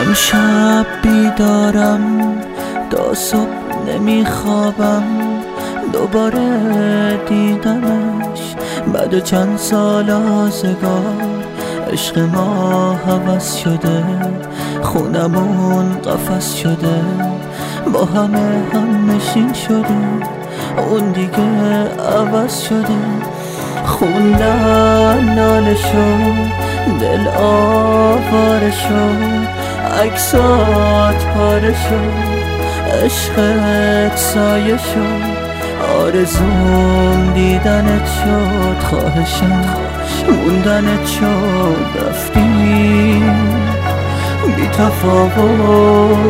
امشب بیدارم تا صبح نمیخوابم، دوباره دیدمش بعد چند سال آزگار. عشق ما هوس شده، خونمون قفس شده، با همه هم نشین شده، اون دیگه عوض شده. خوندن ناله شد، دل آواره شد، عکسات پاره شد، عشقت سایه شد، آرزوم دیدنت شد، خواهشم موندنت شد، رفتی بی تفاوت.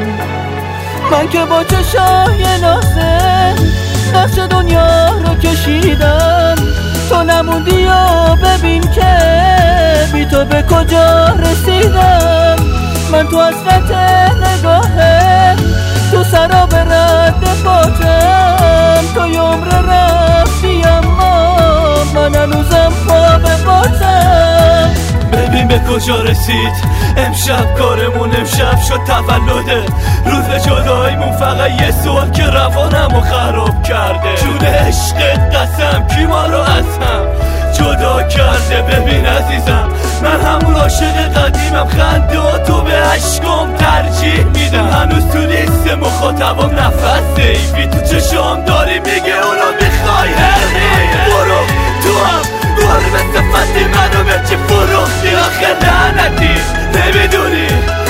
من که با چشای نازه نقش دنیا رو کشیدم، تو نموندی و ببین که بی تو به کجا رسیدم. من تو حسرت نگاهه، تو سراب رد باتم، تو یه عمر رفتی اما من هنوزم پا به باتم. ببین به کجا رسید امشب کارمون، امشب شد تولده روز جداییمون، فقط یه سوال که روانمو خراب کرده. جون عشقت قسم کی ما رو از هم جدا کرده. ببین عزیزم من همون عاشق قدیمم، خنده‌هاتو به عشقام ترجیح میدم. هنوز تو لیست مخاطبم نفس ایفی تو چشام داری میگه اونو میخوای هرنی. برو تو هم برو به صفتی منو به چی فروختی آخه لعنتی. نمیدونی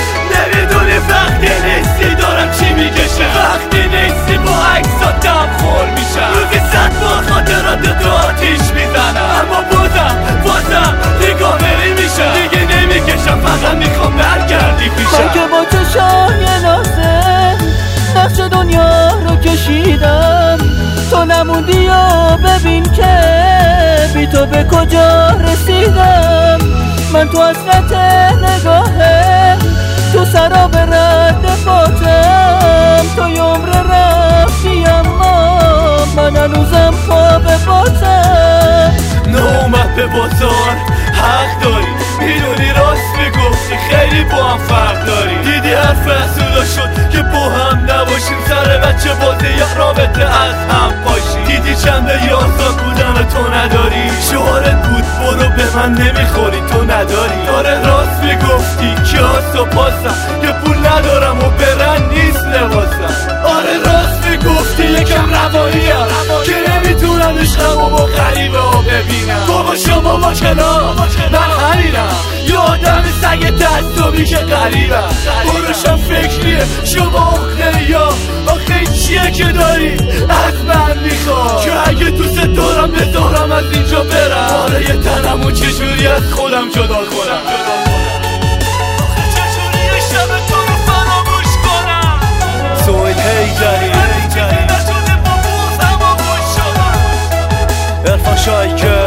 وقتی نیستی دارم چی میکشم، وقتی نیستی با عکساتم خور میشم. روزی 100 بار خاطرات تو آتیش میزنم، اما بازم نگاه بری میشم. دیگه نمیکشم فقط میخوام برگردی پیشم. من که با چشای نازه نقش دنیا رو کشیدم، تو نموندی و ببین که بی تو به کجا رسیدم. من تو حسرت نگاهه، تو سراب رد باتم، تو یه عمر رفتی اما من هنوزم پا به باتم. نومد به بازار حق داری، میدونی راست میگفتی خیلی با هم فرق داری. دیدی حرف اصولا شد که با هم نباشیم، سر بچه بازی یا رابطه از هم باشیم. دیدی چنده یازان بودن تو نداری، شعارت بود برو به من نمیخوری تو نداری. آره راست میگفتی کیاس و پاسم که پول ندارم و برن نیست لباسم. آره راست میگفتی یکم رواییم که نمیتونم عشقمو با غریبه ها ببینم. بابا شما با کنار من همینم، یه آدم سگ تعصبی که غریبم. بروشم فکریه شما آخه یا آخه چیه که داری از من میخواد که اگه دوست دارم بذارم از اینجا برم. آره یه تنمو چجوری از خودم جدا کنم، آخه چجوری شب تو رو فراموش کنم. سویل هیدری نشده با بوزم و گوش شدم. عرفان شایکه